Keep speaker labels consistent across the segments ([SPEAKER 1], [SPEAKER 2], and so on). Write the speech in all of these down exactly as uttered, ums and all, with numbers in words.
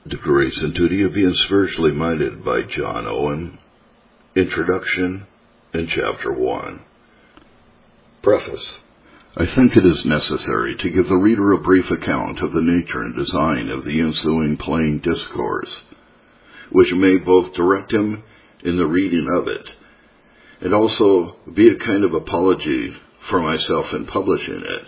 [SPEAKER 1] The Grace and Duty of Being Spiritually Minded by John Owen. Introduction and Chapter one. Preface. I think it is necessary to give the reader a brief account of the nature and design of the ensuing plain discourse, which may both direct him in the reading of it, and also be a kind of apology for myself in publishing it.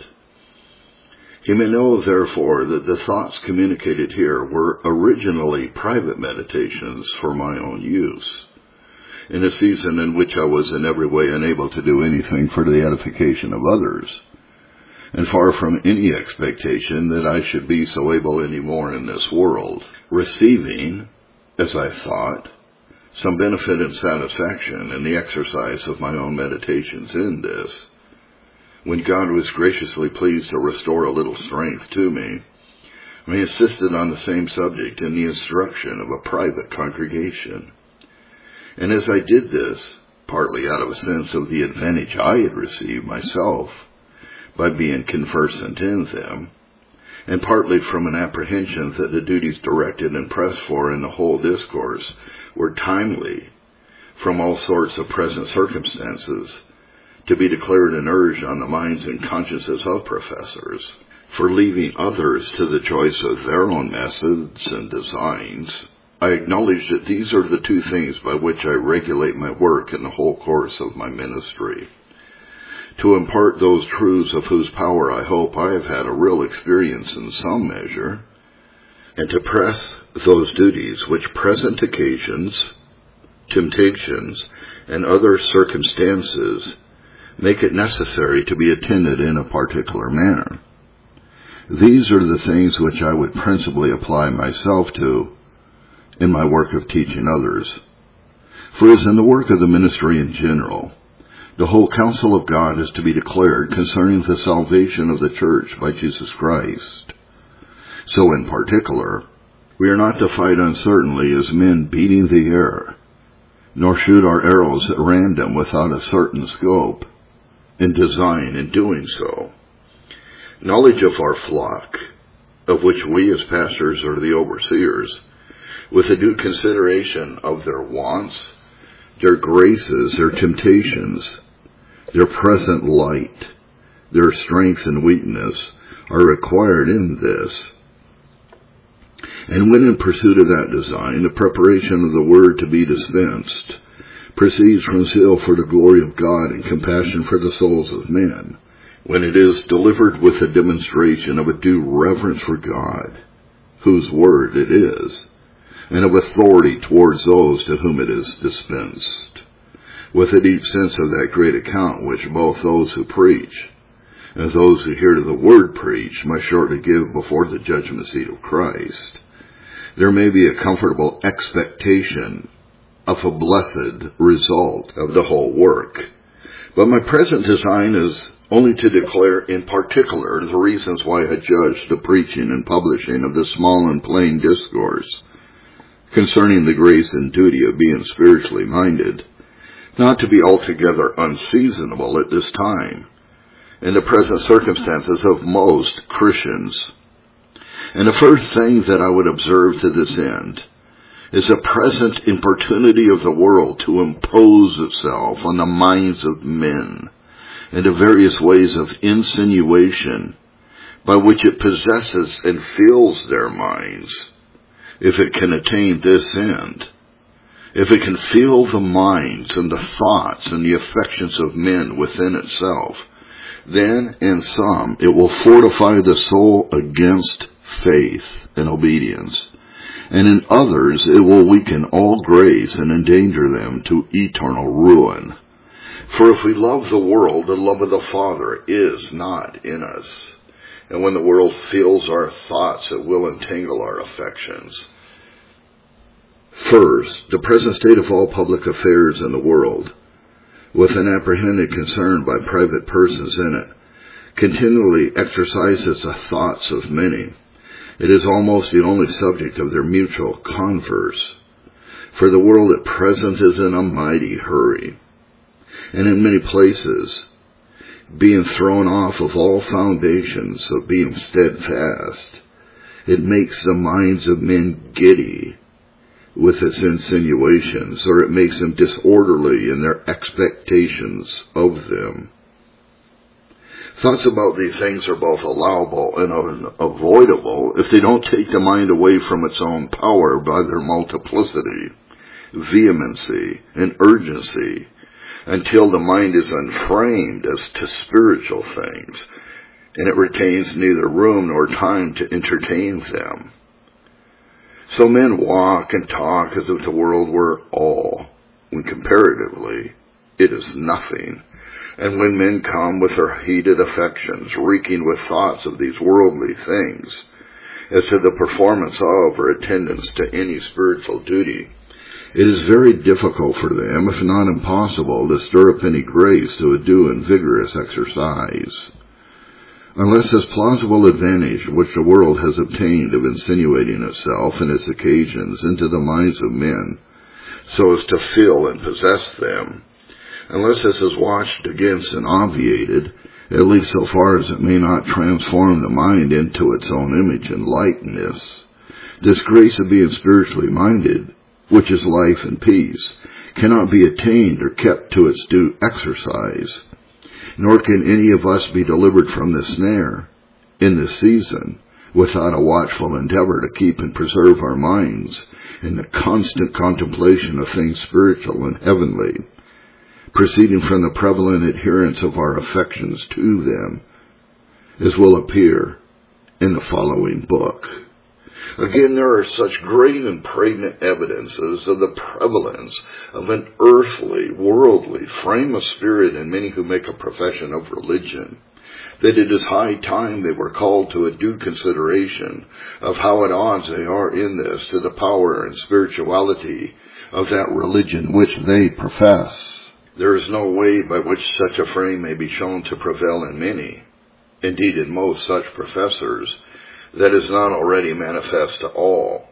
[SPEAKER 1] He may know, therefore, that the thoughts communicated here were originally private meditations for my own use, in a season in which I was in every way unable to do anything for the edification of others, and far from any expectation that I should be so able any more in this world, receiving, as I thought, some benefit and satisfaction in the exercise of my own meditations in this, when God was graciously pleased to restore a little strength to me, I insisted on the same subject in the instruction of a private congregation. And as I did this, partly out of a sense of the advantage I had received myself by being conversant in them, and partly from an apprehension that the duties directed and pressed for in the whole discourse were timely from all sorts of present circumstances, to be declared and urged on the minds and consciences of professors, for leaving others to the choice of their own methods and designs, I acknowledge that these are the two things by which I regulate my work in the whole course of my ministry. To impart those truths of whose power I hope I have had a real experience in some measure, and to press those duties which present occasions, temptations, and other circumstances make it necessary to be attended in a particular manner. These are the things which I would principally apply myself to in my work of teaching others. For as in the work of the ministry in general, the whole counsel of God is to be declared concerning the salvation of the church by Jesus Christ, so in particular, we are not to fight uncertainly as men beating the air, nor shoot our arrows at random without a certain scope and design in doing so. Knowledge of our flock, of which we as pastors are the overseers, with a due consideration of their wants, their graces, their temptations, their present light, their strength and weakness, are required in this. And when in pursuit of that design, the preparation of the word to be dispensed proceeds from zeal for the glory of God and compassion for the souls of men, when it is delivered with a demonstration of a due reverence for God, whose word it is, and of authority towards those to whom it is dispensed, with a deep sense of that great account which both those who preach and those who hear the word preached must shortly give before the judgment seat of Christ, there may be a comfortable expectation of a blessed result of the whole work. But my present design is only to declare in particular the reasons why I judged the preaching and publishing of this small and plain discourse concerning the grace and duty of being spiritually minded, not to be altogether unseasonable at this time, in the present circumstances of most Christians. And the first thing that I would observe to this end is a present importunity of the world to impose itself on the minds of men and the various ways of insinuation by which it possesses and fills their minds, if it can attain this end. If it can fill the minds and the thoughts and the affections of men within itself, then in some it will fortify the soul against faith and obedience, and in others it will weaken all grace and endanger them to eternal ruin. For if we love the world, the love of the Father is not in us. And when the world fills our thoughts, it will entangle our affections. First, the present state of all public affairs in the world, with an apprehended concern by private persons in it, continually exercises the thoughts of many. It is almost the only subject of their mutual converse, for the world at present is in a mighty hurry, and in many places, being thrown off of all foundations of being steadfast, It makes the minds of men giddy with its insinuations, or it makes them disorderly in their expectations of them. Thoughts about these things are both allowable and unavoidable if they don't take the mind away from its own power by their multiplicity, vehemency, and urgency, until the mind is unframed as to spiritual things, and it retains neither room nor time to entertain them. So men walk and talk as if the world were all, when comparatively it is nothing. And when men come with their heated affections, reeking with thoughts of these worldly things, as to the performance of or attendance to any spiritual duty, it is very difficult for them, if not impossible, to stir up any grace to a due and vigorous exercise. Unless this plausible advantage which the world has obtained of insinuating itself and its occasions into the minds of men, so as to fill and possess them, unless this is watched against and obviated, at least so far as it may not transform the mind into its own image and likeness, this grace of being spiritually minded, which is life and peace, cannot be attained or kept to its due exercise, nor can any of us be delivered from this snare in this season without a watchful endeavor to keep and preserve our minds in the constant contemplation of things spiritual and heavenly, proceeding from the prevalent adherence of our affections to them, as will appear in the following book. Again, there are such great and pregnant evidences of the prevalence of an earthly, worldly frame of spirit in many who make a profession of religion, that it is high time they were called to a due consideration of how at odds they are in this to the power and spirituality of that religion which they profess. There is no way by which such a frame may be shown to prevail in many, indeed in most such professors, that is not already manifest to all,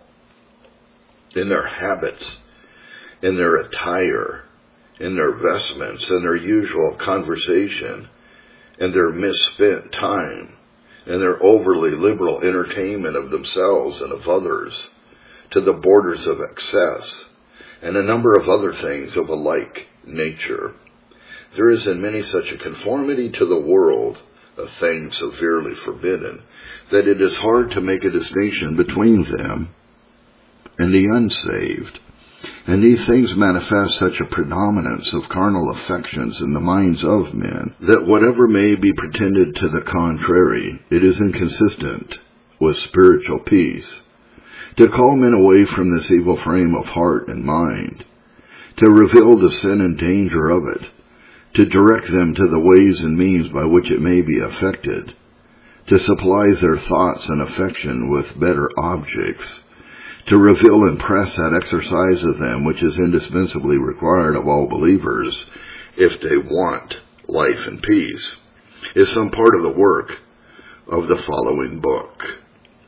[SPEAKER 1] in their habits, in their attire, in their vestments, in their usual conversation, in their misspent time, in their overly liberal entertainment of themselves and of others, to the borders of excess, and a number of other things of a like nature. There is in many such a conformity to the world, a thing severely forbidden, that it is hard to make a distinction between them and the unsaved. And these things manifest such a predominance of carnal affections in the minds of men, that whatever may be pretended to the contrary, it is inconsistent with spiritual peace. To call men away from this evil frame of heart and mind, to reveal the sin and danger of it, to direct them to the ways and means by which it may be affected, to supply their thoughts and affection with better objects, to reveal and press that exercise of them which is indispensably required of all believers if they want life and peace, is some part of the work of the following book.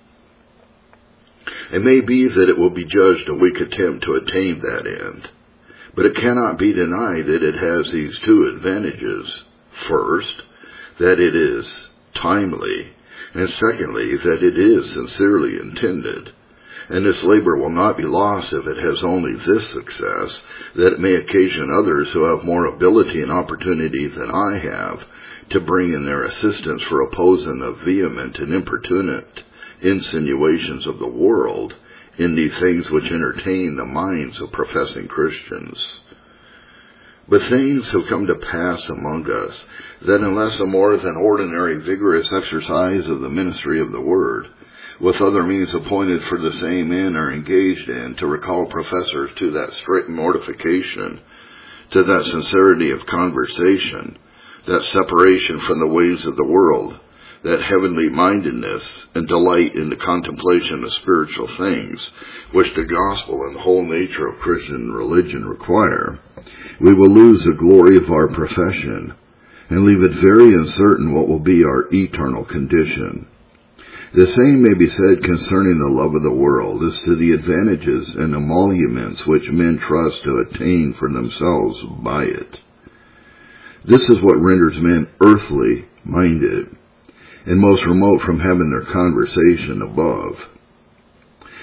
[SPEAKER 1] It may be that it will be judged a weak attempt to attain that end, but it cannot be denied that it has these two advantages. First, that it is timely, and secondly, that it is sincerely intended. And this labor will not be lost if it has only this success, that it may occasion others who have more ability and opportunity than I have to bring in their assistance for opposing the vehement and importunate insinuations of the world in the things which entertain the minds of professing Christians. But things have come to pass among us that unless a more than ordinary vigorous exercise of the ministry of the Word, with other means appointed for the same end, are engaged in to recall professors to that strict mortification, to that sincerity of conversation, that separation from the ways of the world, that heavenly mindedness and delight in the contemplation of spiritual things, which the gospel and the whole nature of Christian religion require, we will lose the glory of our profession and leave it very uncertain what will be our eternal condition. The same may be said concerning the love of the world as to the advantages and emoluments which men trust to attain for themselves by it. This is what renders men earthly minded, and most remote from having their conversation above.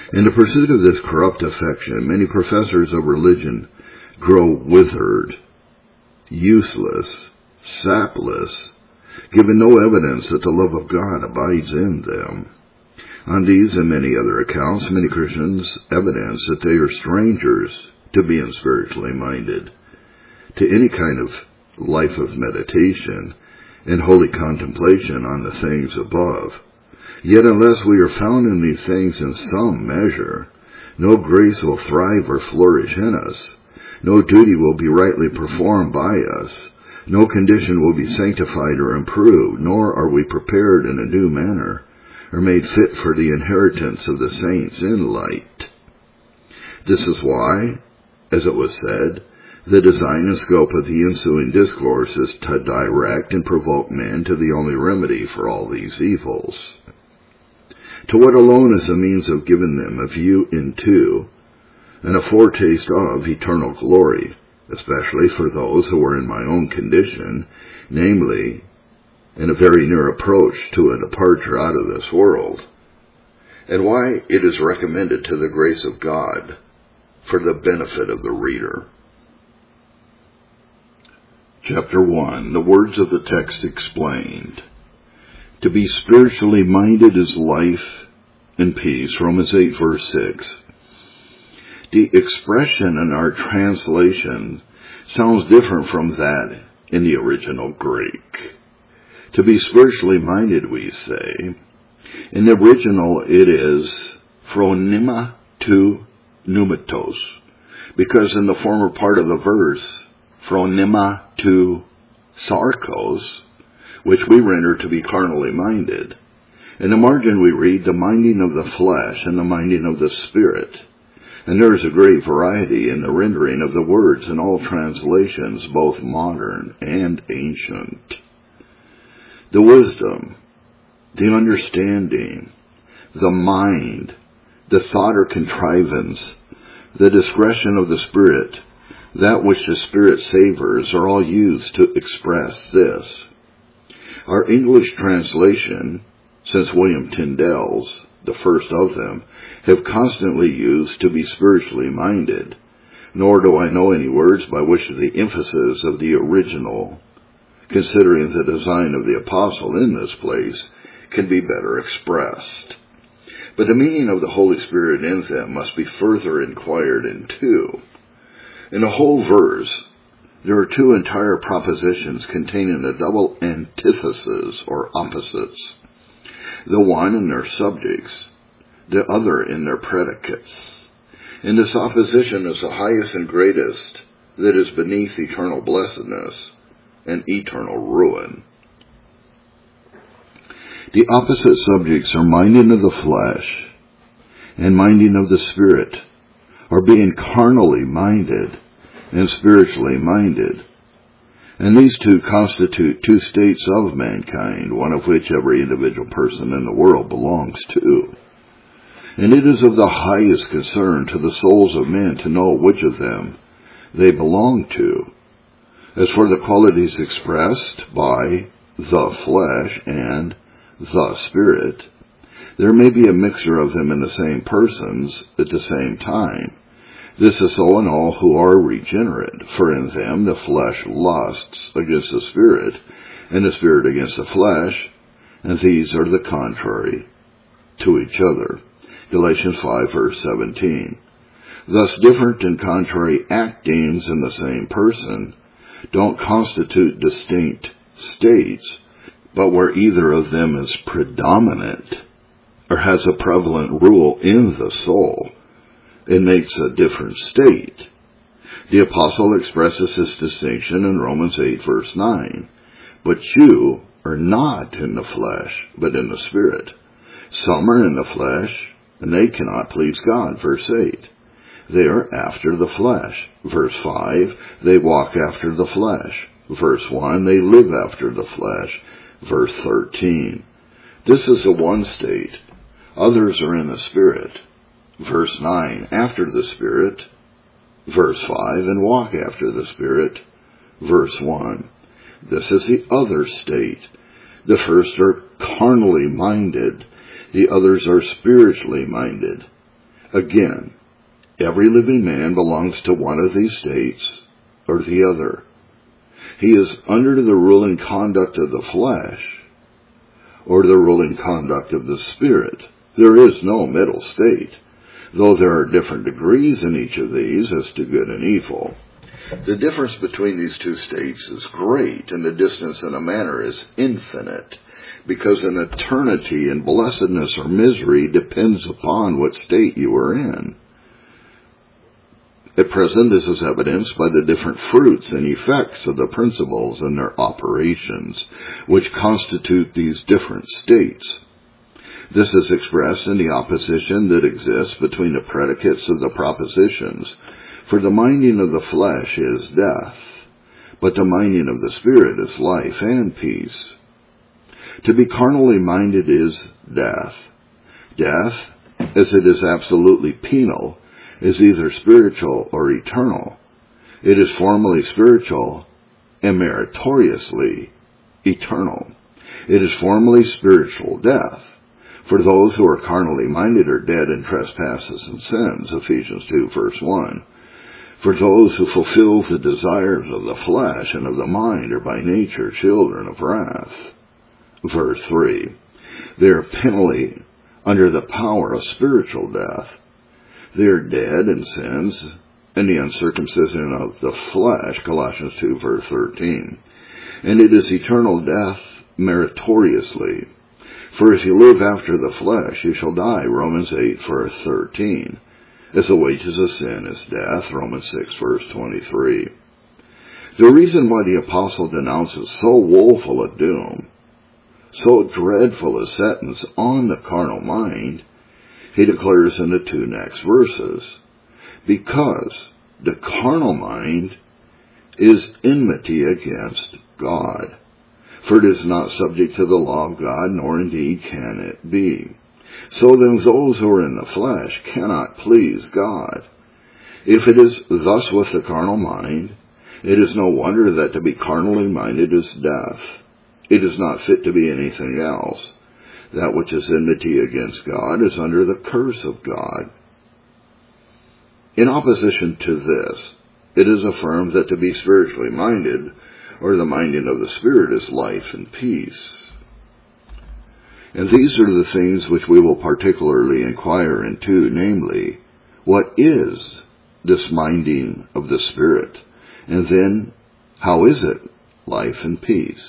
[SPEAKER 1] In the pursuit of this corrupt affection, many professors of religion grow withered, useless, sapless, giving no evidence that the love of God abides in them. On these and many other accounts, many Christians evidence that they are strangers to being spiritually minded, to any kind of life of meditation and holy contemplation on the things above. Yet unless we are found in these things in some measure, no grace will thrive or flourish in us, no duty will be rightly performed by us, no condition will be sanctified or improved, nor are we prepared in a new manner, or made fit for the inheritance of the saints in light. This is why, as it was said, the design and scope of the ensuing discourse is to direct and provoke men to the only remedy for all these evils, to what alone is a means of giving them a view into and a foretaste of eternal glory, especially for those who are in my own condition, namely, in a very near approach to a departure out of this world, and why it is recommended to the grace of God for the benefit of the reader. Chapter one. The words of the text explained. To be spiritually minded is life and peace, Romans eight, verse six. The expression in our translation sounds different from that in the original Greek. To be spiritually minded, we say. In the original, it is phronema to pneumatos, because in the former part of the verse, phronema to sarkos, which we render to be carnally minded. In the margin we read the minding of the flesh and the minding of the spirit. And there is a great variety in the rendering of the words in all translations, both modern and ancient. The wisdom, the understanding, the mind, the thought or contrivance, the discretion of the spirit, that which the Spirit savors, are all used to express this. Our English translation, since William Tyndale's, the first of them, have constantly used to be spiritually minded, nor do I know any words by which the emphasis of the original, considering the design of the apostle in this place, can be better expressed. But the meaning of the Holy Spirit in them must be further inquired into. In the whole verse, there are two entire propositions containing a double antithesis or opposites, the one in their subjects, the other in their predicates. And this opposition is the highest and greatest that is beneath eternal blessedness and eternal ruin. The opposite subjects are minding of the flesh and minding of the spirit, or being carnally minded and spiritually minded. And these two constitute two states of mankind, one of which every individual person in the world belongs to. And it is of the highest concern to the souls of men to know which of them they belong to. As for the qualities expressed by the flesh and the spirit, there may be a mixture of them in the same persons at the same time. This is so in all who are regenerate, for in them the flesh lusts against the spirit, and the spirit against the flesh, and these are the contrary to each other. Galatians five, verse seventeen. Thus different and contrary actings in the same person don't constitute distinct states, but where either of them is predominant or has a prevalent rule in the soul, it makes a different state. The apostle expresses this distinction in Romans eight, verse nine. But you are not in the flesh, but in the Spirit. Some are in the flesh, and they cannot please God. Verse eight. They are after the flesh. Verse five. They walk after the flesh. Verse one. They live after the flesh. Verse thirteen. This is the one state. Others are in the Spirit. Verse nine, after the Spirit. Verse five, and walk after the Spirit. Verse one. This is the other state. The first are carnally minded. The others are spiritually minded. Again, every living man belongs to one of these states or the other. He is under the ruling conduct of the flesh or the ruling conduct of the spirit. There is no middle state, though there are different degrees in each of these as to good and evil. The difference between these two states is great, and the distance in a manner is infinite, because an eternity in blessedness or misery depends upon what state you are in. At present, this is evidenced by the different fruits and effects of the principles and their operations, which constitute these different states. This is expressed in the opposition that exists between the predicates of the propositions. For the minding of the flesh is death, but the minding of the spirit is life and peace. To be carnally minded is death. Death, as it is absolutely penal, is either spiritual or eternal. It is formally spiritual and meritoriously eternal. It is formally spiritual death. For those who are carnally minded are dead in trespasses and sins, Ephesians two, verse one. For those who fulfill the desires of the flesh and of the mind are by nature children of wrath. Verse three. They are penally under the power of spiritual death. They are dead in sins and the uncircumcision of the flesh, Colossians two, verse thirteen. And it is eternal death meritoriously. For if you live after the flesh, you shall die, Romans eight, verse thirteen. As the wages of sin is death, Romans six, verse twenty-three. The reason why the apostle denounces so woeful a doom, so dreadful a sentence on the carnal mind, he declares in the two next verses, because the carnal mind is enmity against God, for it is not subject to the law of God, nor indeed can it be. So then those who are in the flesh cannot please God. If it is thus with the carnal mind, it is no wonder that to be carnally minded is death. It is not fit to be anything else. That which is enmity against God is under the curse of God. In opposition to this, it is affirmed that to be spiritually minded, or the minding of the Spirit, is life and peace. And these are the things which we will particularly inquire into, namely, what is this minding of the Spirit? And then, how is it life and peace?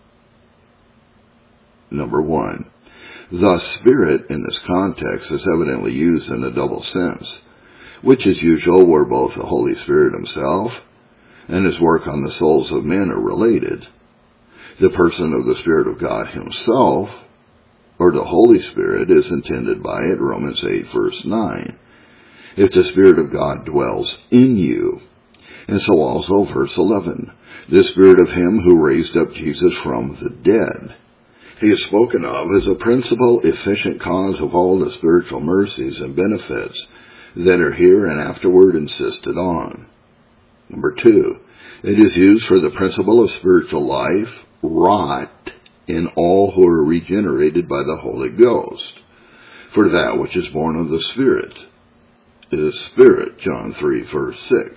[SPEAKER 1] Number one, thus Spirit in this context is evidently used in a double sense, which is usual where both the Holy Spirit himself and his work on the souls of men are related. The person of the Spirit of God himself, or the Holy Spirit, is intended by it, Romans eight, verse nine. If the Spirit of God dwells in you. And so also verse eleven, the Spirit of him who raised up Jesus from the dead. He is spoken of as a principal, efficient cause of all the spiritual mercies and benefits that are here and afterward insisted on. Number two, it is used for the principle of spiritual life wrought in all who are regenerated by the Holy Ghost. For that which is born of the Spirit is Spirit, John three, verse six.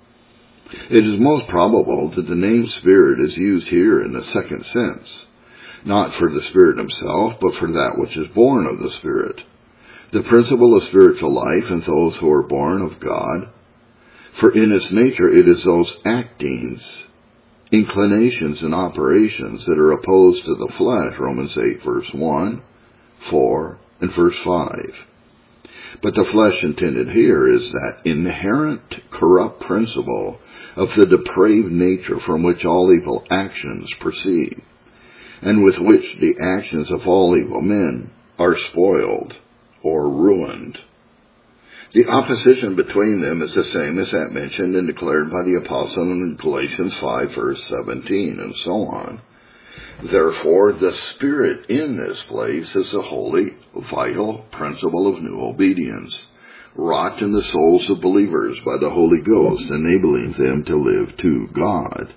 [SPEAKER 1] It is most probable that the name Spirit is used here in the second sense, not for the Spirit himself, but for that which is born of the Spirit, the principle of spiritual life in those who are born of God. For in its nature it is those actings, inclinations, and operations that are opposed to the flesh, Romans eight, verse one, four, and verse five. But the flesh intended here is that inherent corrupt principle of the depraved nature from which all evil actions proceed, and with which the actions of all evil men are spoiled or ruined. The opposition between them is the same as that mentioned and declared by the apostle in Galatians five, verse seventeen, and so on. Therefore, the Spirit in this place is a holy, vital principle of new obedience, wrought in the souls of believers by the Holy Ghost, enabling them to live to God.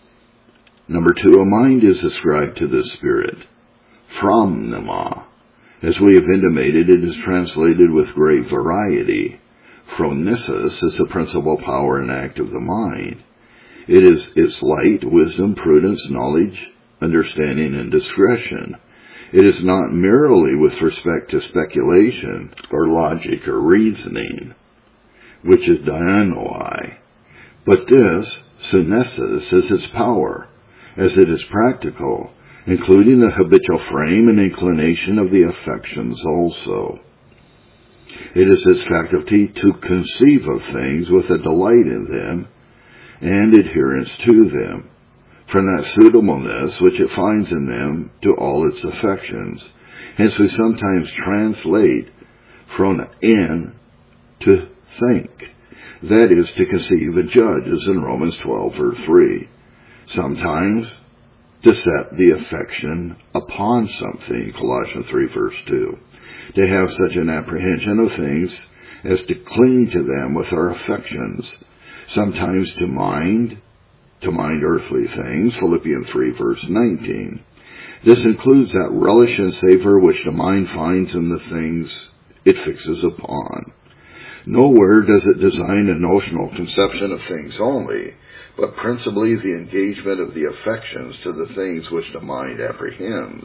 [SPEAKER 1] Number two, a mind is ascribed to the Spirit from pneuma, As we have intimated, it is translated with great variety. Phronesis is the principal power and act of the mind. It is its light, wisdom, prudence, knowledge, understanding, and discretion. It is not merely with respect to speculation or logic or reasoning, which is dianoi, but this, synesis, is its power, as it is practical, including the habitual frame and inclination of the affections also. It is its faculty to conceive of things with a delight in them and adherence to them, from that suitableness which it finds in them to all its affections. Hence we sometimes translate from in to think, that is, to conceive and judge, as in Romans twelve, verse three. Sometimes to set the affection upon something, Colossians three, verse two. To have such an apprehension of things as to cling to them with our affections. Sometimes to mind, to mind earthly things, Philippians three, verse nineteen. This includes that relish and savor which the mind finds in the things it fixes upon. Nowhere does it design a notional conception of things only, but principally the engagement of the affections to the things which the mind apprehends.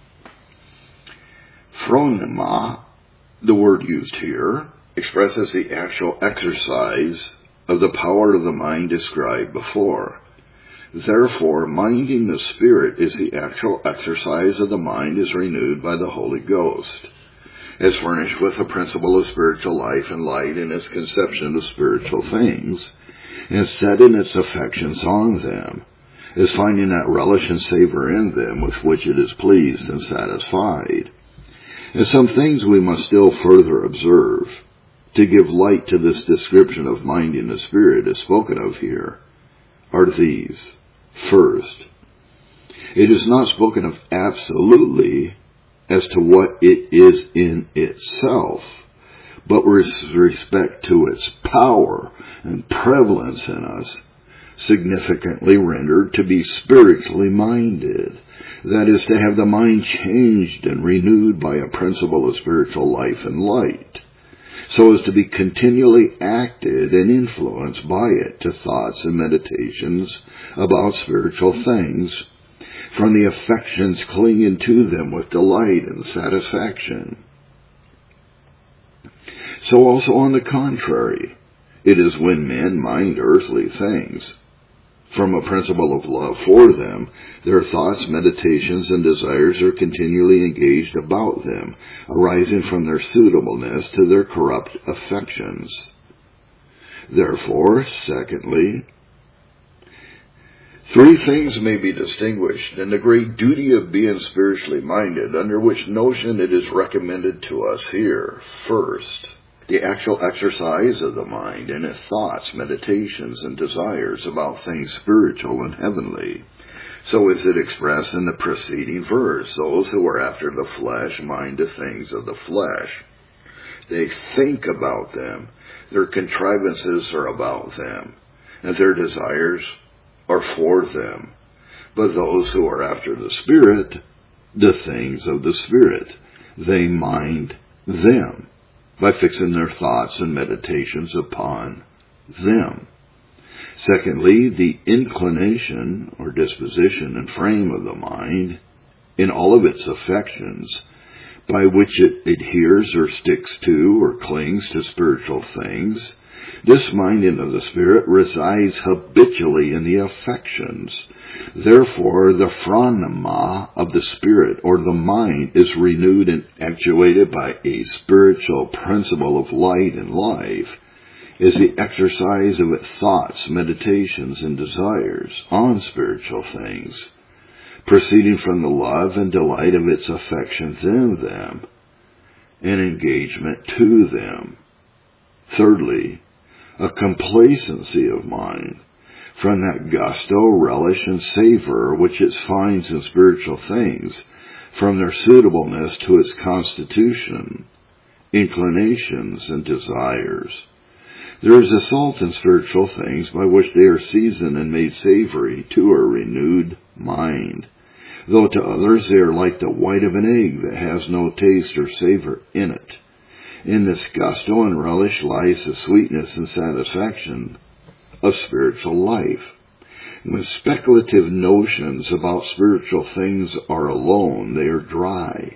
[SPEAKER 1] Phronema, the word used here, expresses the actual exercise of the power of the mind described before. Therefore, minding the Spirit is the actual exercise of the mind as renewed by the Holy Ghost, as furnished with the principle of spiritual life and light in its conception of spiritual things, and set in its affections on them, as finding that relish and savor in them with which it is pleased and satisfied. And some things we must still further observe, to give light to this description of minding the Spirit as spoken of here, are these. First, it is not spoken of absolutely as to what it is in itself, but with respect to its power and prevalence in us, significantly rendered to be spiritually minded, that is, to have the mind changed and renewed by a principle of spiritual life and light, so as to be continually acted and influenced by it to thoughts and meditations about spiritual things, from the affections clinging to them with delight and satisfaction. So also on the contrary, it is when men mind earthly things, from a principle of love for them, their thoughts, meditations, and desires are continually engaged about them, arising from their suitableness to their corrupt affections. Therefore, secondly, three things may be distinguished in the great duty of being spiritually minded, under which notion it is recommended to us here. First, the actual exercise of the mind in its thoughts, meditations, and desires about things spiritual and heavenly. So is it expressed in the preceding verse. Those who are after the flesh mind the things of the flesh. They think about them. Their contrivances are about them, and their desires are for them. But those who are after the Spirit, the things of the Spirit, they mind them, by fixing their thoughts and meditations upon them. Secondly, the inclination or disposition and frame of the mind in all of its affections, by which it adheres or sticks to or clings to spiritual things. This minding of the Spirit resides habitually in the affections. Therefore, the phronema of the Spirit, or the mind, is renewed and actuated by a spiritual principle of light and life, is the exercise of its thoughts, meditations, and desires on spiritual things, proceeding from the love and delight of its affections in them, and engagement to them. Thirdly, a complacency of mind, from that gusto, relish, and savor which it finds in spiritual things, from their suitableness to its constitution, inclinations, and desires. There is a salt in spiritual things by which they are seasoned and made savory to a renewed mind, though to others they are like the white of an egg that has no taste or savor in it. In this gusto and relish lies the sweetness and satisfaction of spiritual life. When speculative notions about spiritual things are alone, they are dry,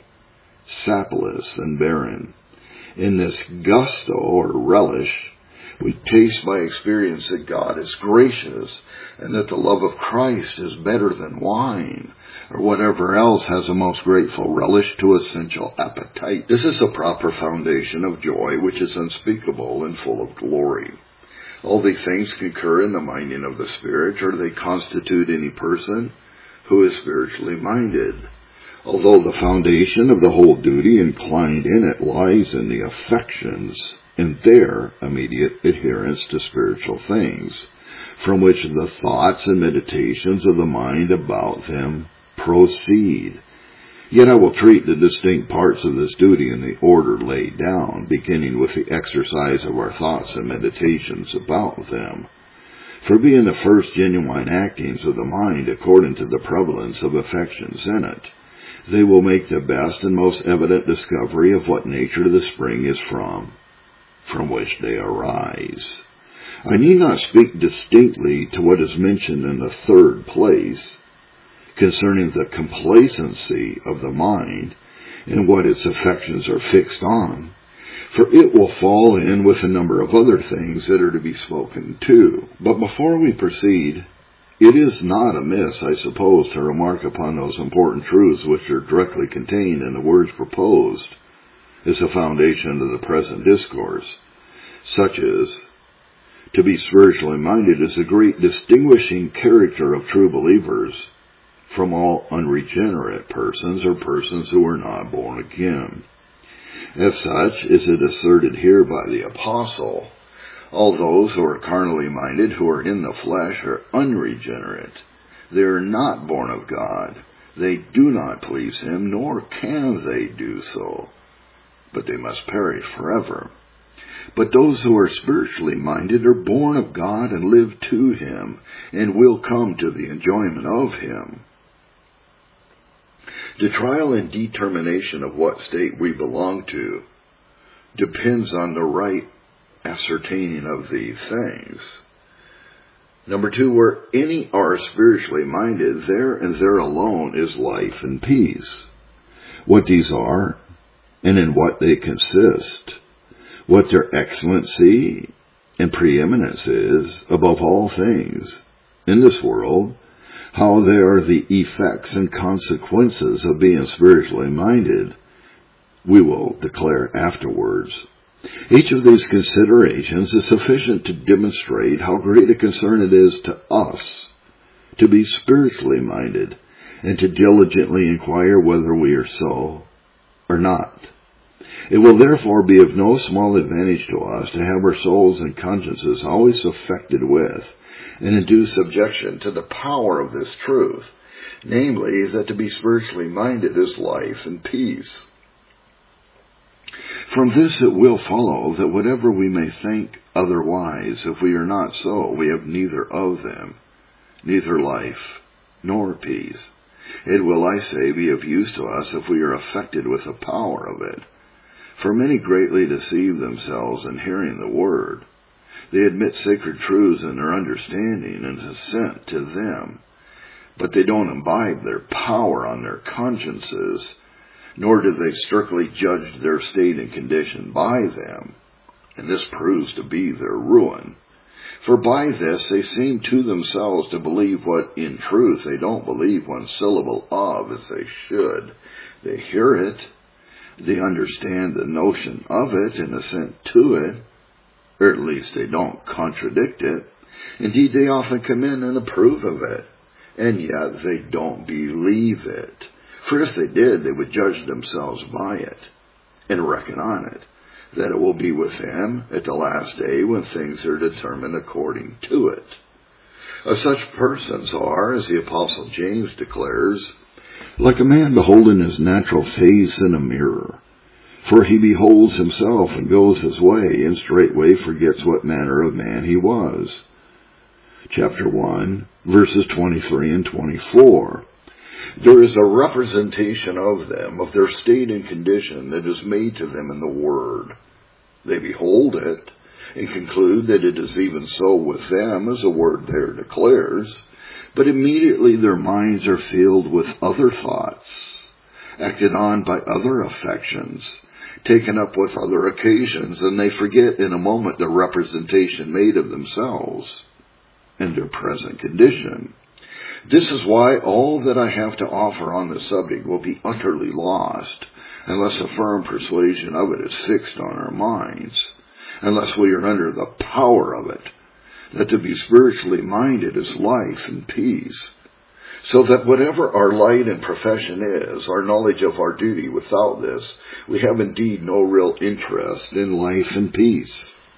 [SPEAKER 1] sapless, and barren. In this gusto or relish, we taste by experience that God is gracious and that the love of Christ is better than wine or whatever else has a most grateful relish to a sensual appetite. This is a proper foundation of joy which is unspeakable and full of glory. All these things concur in the minding of the Spirit, or they constitute any person who is spiritually minded. Although the foundation of the whole duty inclined in it lies in the affections and their immediate adherence to spiritual things, from which the thoughts and meditations of the mind about them proceed. Yet I will treat the distinct parts of this duty in the order laid down, beginning with the exercise of our thoughts and meditations about them. For being the first genuine actings of the mind according to the prevalence of affections in it, they will make the best and most evident discovery of what nature the spring is from, from which they arise. I need not speak distinctly to what is mentioned in the third place, concerning the complacency of the mind and what its affections are fixed on, for it will fall in with a number of other things that are to be spoken to. But before we proceed, it is not amiss, I suppose, to remark upon those important truths which are directly contained in the words proposed as the foundation of the present discourse, such as, to be spiritually minded is the great distinguishing character of true believers from all unregenerate persons or persons who are not born again. As such is it asserted here by the apostle, all those who are carnally minded, who are in the flesh, are unregenerate. They are not born of God. They do not please him, nor can they do so, but they must perish forever. But those who are spiritually minded are born of God and live to him, and will come to the enjoyment of him. The trial and determination of what state we belong to depends on the right ascertaining of these things. Number two, where any are spiritually minded, there and there alone is life and peace. What these are, and in what they consist, what their excellency and preeminence is above all things in this world, how they are the effects and consequences of being spiritually minded, we will declare afterwards. Each of these considerations is sufficient to demonstrate how great a concern it is to us to be spiritually minded and to diligently inquire whether we are so or not. It will therefore be of no small advantage to us to have our souls and consciences always affected with and in due subjection to the power of this truth, namely, that to be spiritually minded is life and peace. From this it will follow that whatever we may think otherwise, if we are not so, we have neither of them, neither life nor peace. It will, I say, be of use to us if we are affected with the power of it. For many greatly deceive themselves in hearing the word. They admit sacred truths in their understanding and assent to them, but they don't imbibe their power on their consciences, nor do they strictly judge their state and condition by them, and this proves to be their ruin. For by this they seem to themselves to believe what in truth they don't believe one syllable of as they should. They hear it, they understand the notion of it and assent to it, or at least they don't contradict it. Indeed, they often come in and approve of it, and yet they don't believe it. For if they did, they would judge themselves by it, and reckon on it, that it will be with them at the last day when things are determined according to it. Of such persons are, as the Apostle James declares, like a man beholding his natural face in a mirror. For he beholds himself and goes his way, and straightway forgets what manner of man he was. Chapter one, verses twenty-three and twenty-four. There is a representation of them, of their state and condition, that is made to them in the Word. They behold it and conclude that it is even so with them as the Word there declares, but immediately their minds are filled with other thoughts, acted on by other affections, taken up with other occasions, and they forget in a moment the representation made of themselves and their present condition. This is why all that I have to offer on the subject will be utterly lost unless a firm persuasion of it is fixed on our minds, unless we are under the power of it, that to be spiritually minded is life and peace, so that whatever our light and profession is, our knowledge of our duty, without this, we have indeed no real interest in life and peace.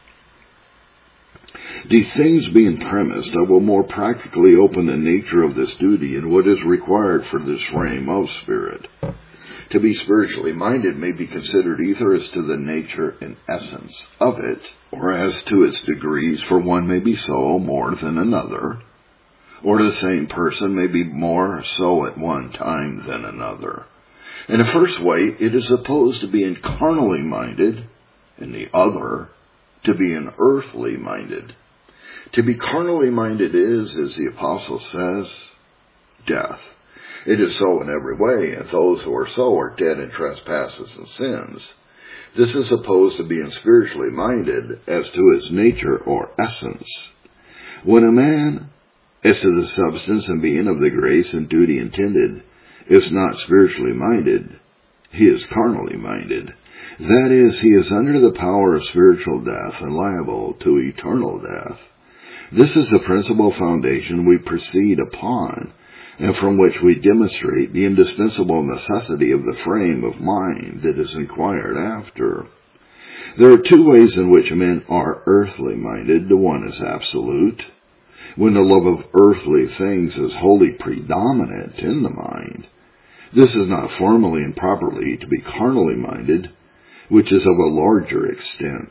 [SPEAKER 1] These things being premised, I will more practically open the nature of this duty and what is required for this frame of spirit. To be spiritually minded may be considered either as to the nature and essence of it, or as to its degrees, for one may be so more than another, or the same person may be more so at one time than another. In the first way, it is supposed to be in carnally minded, in the other, to be in earthly minded. To be carnally minded is, as the apostle says, death. It is so in every way, and those who are so are dead in trespasses and sins. This is supposed to be in spiritually minded as to its nature or essence. When a man, as to the substance and being of the grace and duty intended, is not spiritually minded, he is carnally minded. That is, he is under the power of spiritual death and liable to eternal death. This is the principal foundation we proceed upon, and from which we demonstrate the indispensable necessity of the frame of mind that is inquired after. There are two ways in which men are earthly minded. The one is absolute, when the love of earthly things is wholly predominant in the mind. This is not formally and properly to be carnally minded, which is of a larger extent.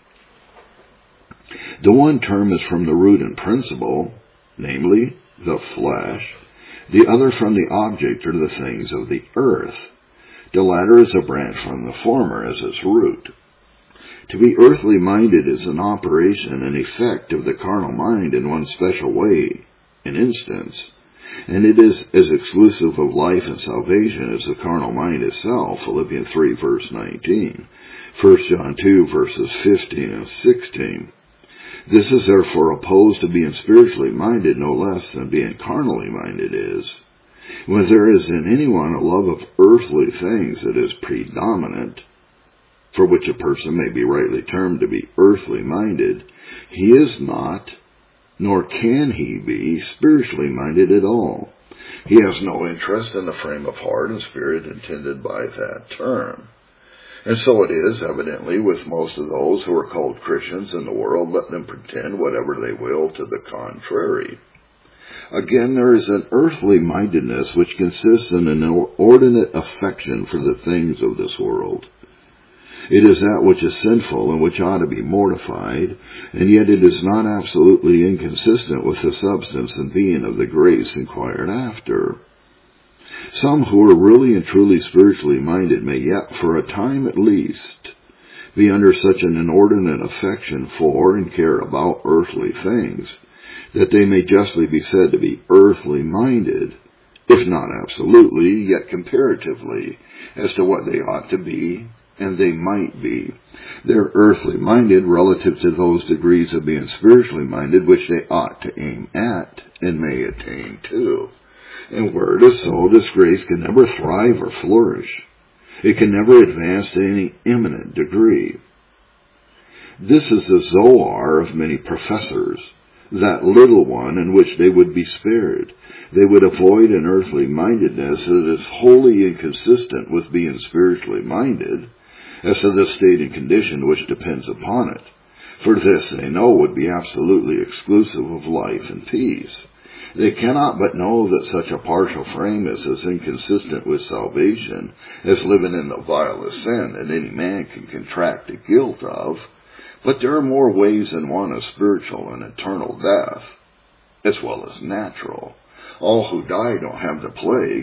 [SPEAKER 1] The one term is from the root and principle, namely, the flesh. The other from the object or the things of the earth. The latter is a branch from the former as its root. To be earthly minded is an operation and effect of the carnal mind in one special way, an instance, and it is as exclusive of life and salvation as the carnal mind itself, Philippians three verse nineteen, First John two verses fifteen and sixteen. This is therefore opposed to being spiritually minded no less than being carnally minded is. When there is in anyone a love of earthly things that is predominant, for which a person may be rightly termed to be earthly minded, he is not, nor can he be, spiritually minded at all. He has no interest in the frame of heart and spirit intended by that term. And so it is, evidently, with most of those who are called Christians in the world, let them pretend whatever they will to the contrary. Again, there is an earthly mindedness which consists in an inordinate affection for the things of this world. It is that which is sinful and which ought to be mortified, and yet it is not absolutely inconsistent with the substance and being of the grace inquired after. Some who are really and truly spiritually minded may yet, for a time at least, be under such an inordinate affection for and care about earthly things, that they may justly be said to be earthly minded, if not absolutely, yet comparatively, as to what they ought to be and they might be. They're earthly minded relative to those degrees of being spiritually minded which they ought to aim at and may attain to. And where it is so, this grace can never thrive or flourish. It can never advance to any eminent degree. This is the Zoar of many professors, that little one in which they would be spared. They would avoid an earthly mindedness that is wholly inconsistent with being spiritually minded, as to the state and condition which depends upon it. For this, they know, would be absolutely exclusive of life and peace. They cannot but know that such a partial frame is as inconsistent with salvation as living in the vilest sin that any man can contract the guilt of. But there are more ways than one of spiritual and eternal death, as well as natural. All who die don't have the plague,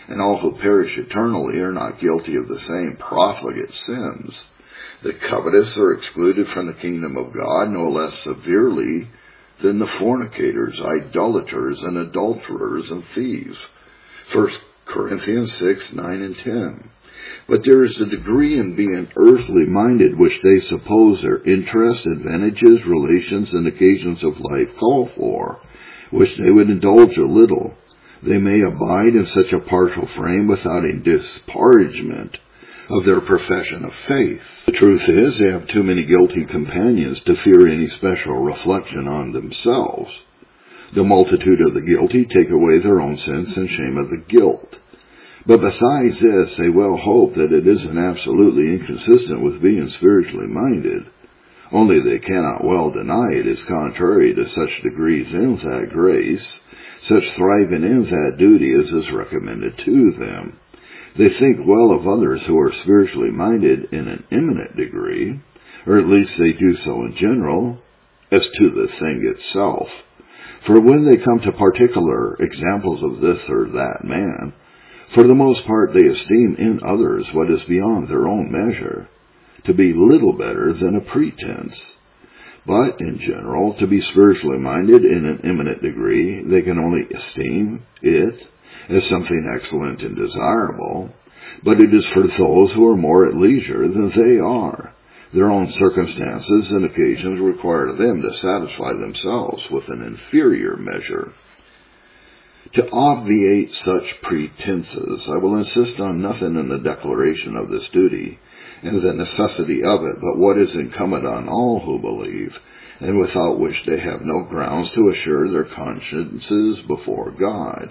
[SPEAKER 1] and all who perish eternally are not guilty of the same profligate sins. The covetous are excluded from the kingdom of God no less severely than the fornicators, idolaters, and adulterers and thieves. First Corinthians six, nine, and ten. But there is a degree in being earthly minded which they suppose their interests, advantages, relations, and occasions of life call for, which they would indulge a little. They may abide in such a partial frame without a disparagement of their profession of faith. The truth is, they have too many guilty companions to fear any special reflection on themselves. The multitude of the guilty take away their own sense and shame of the guilt. But besides this, they well hope that it isn't absolutely inconsistent with being spiritually minded. Only they cannot well deny it is contrary to such degrees in that grace, such thriving in that duty as is recommended to them. They think well of others who are spiritually minded in an eminent degree, or at least they do so in general, as to the thing itself. For when they come to particular examples of this or that man, for the most part they esteem in others what is beyond their own measure, to be little better than a pretense. But, in general, to be spiritually minded in an eminent degree, they can only esteem it as something excellent and desirable, but it is for those who are more at leisure than they are. Their own circumstances and occasions require them to satisfy themselves with an inferior measure. To obviate such pretenses, I will insist on nothing in the declaration of this duty, and the necessity of it, but what is incumbent on all who believe, and without which they have no grounds to assure their consciences before God.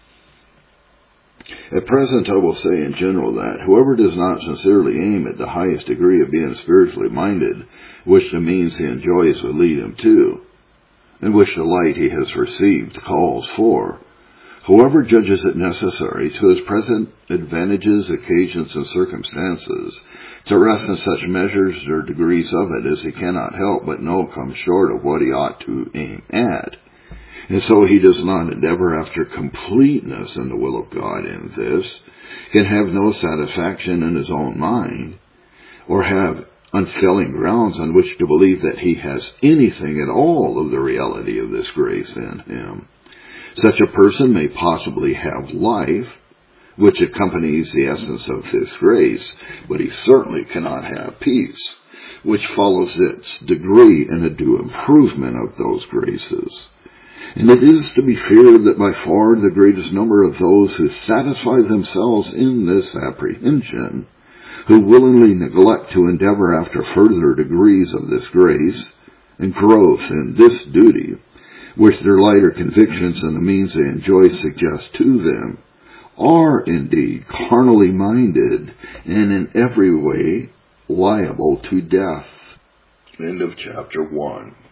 [SPEAKER 1] At present I will say in general that whoever does not sincerely aim at the highest degree of being spiritually minded, which the means he enjoys will lead him to, and which the light he has received calls for, whoever judges it necessary to his present advantages, occasions, and circumstances, to rest in such measures or degrees of it as he cannot help but know come short of what he ought to aim at, and so he does not endeavor after completeness in the will of God in this, can have no satisfaction in his own mind, or have unfailing grounds on which to believe that he has anything at all of the reality of this grace in him. Such a person may possibly have life, which accompanies the essence of this grace, but he certainly cannot have peace, which follows its degree in a due improvement of those graces. And it is to be feared that by far the greatest number of those who satisfy themselves in this apprehension, who willingly neglect to endeavor after further degrees of this grace, and growth in this duty, which their lighter convictions and the means they enjoy suggest to them, are indeed carnally minded and in every way liable to death. End of chapter one.